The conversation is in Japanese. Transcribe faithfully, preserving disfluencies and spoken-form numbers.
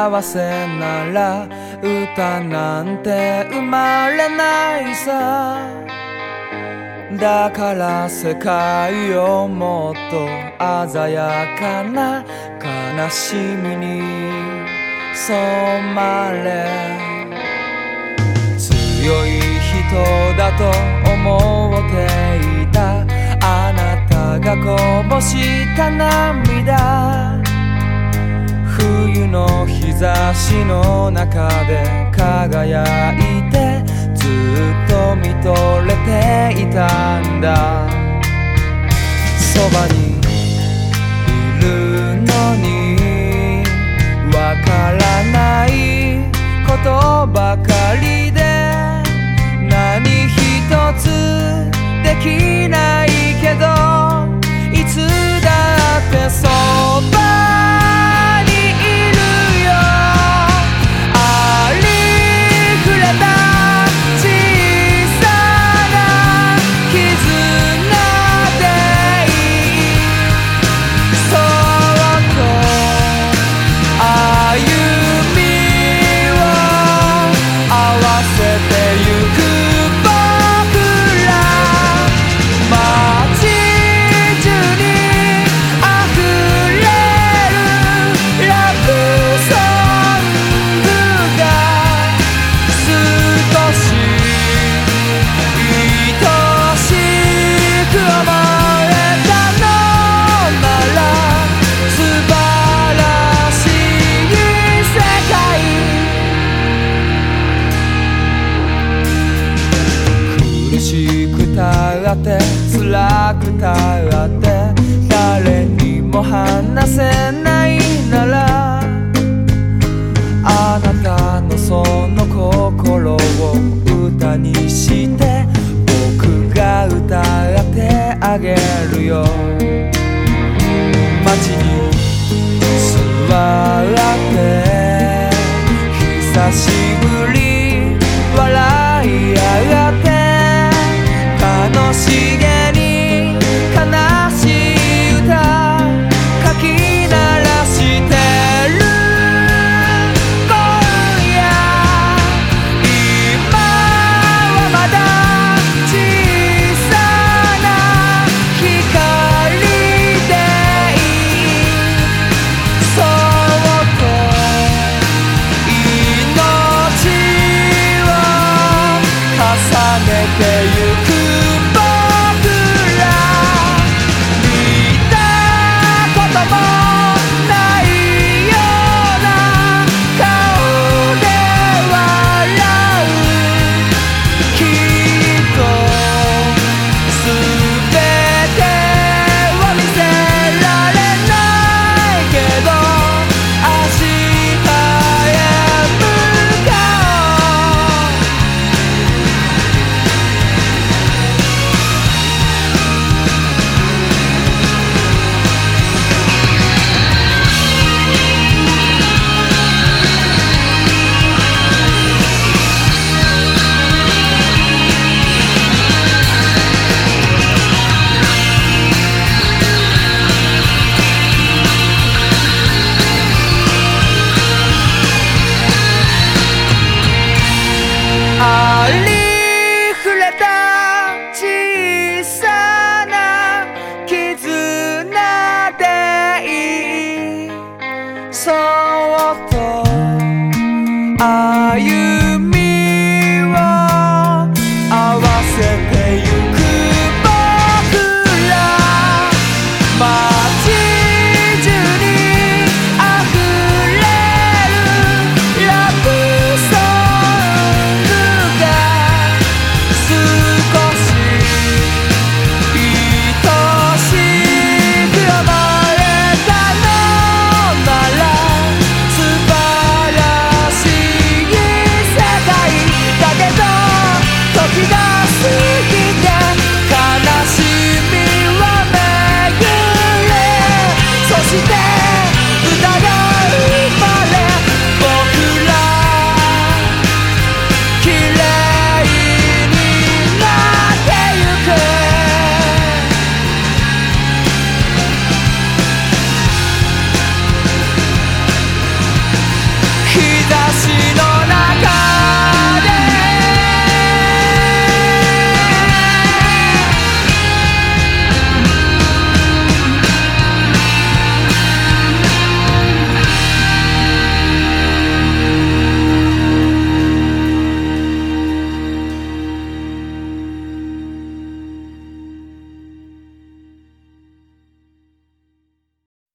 幸せなら歌なんて生まれないさ。だから世界をもっと鮮やかな悲しみに染まれ。強い人だと思っていたあなたがこぼした涙、冬の日差しの中で輝いてずっと見とれていたんだ。そばにいるのにわからないことばかりで何一つできないけど、いつだってそばにいるよ。ありふれた小さな絆でいい、そっと歩みを合わせてゆくって辛くたって誰にも話せないなら、あなたのその心を歌にして僕が歌ってあげるよ。街に座って久し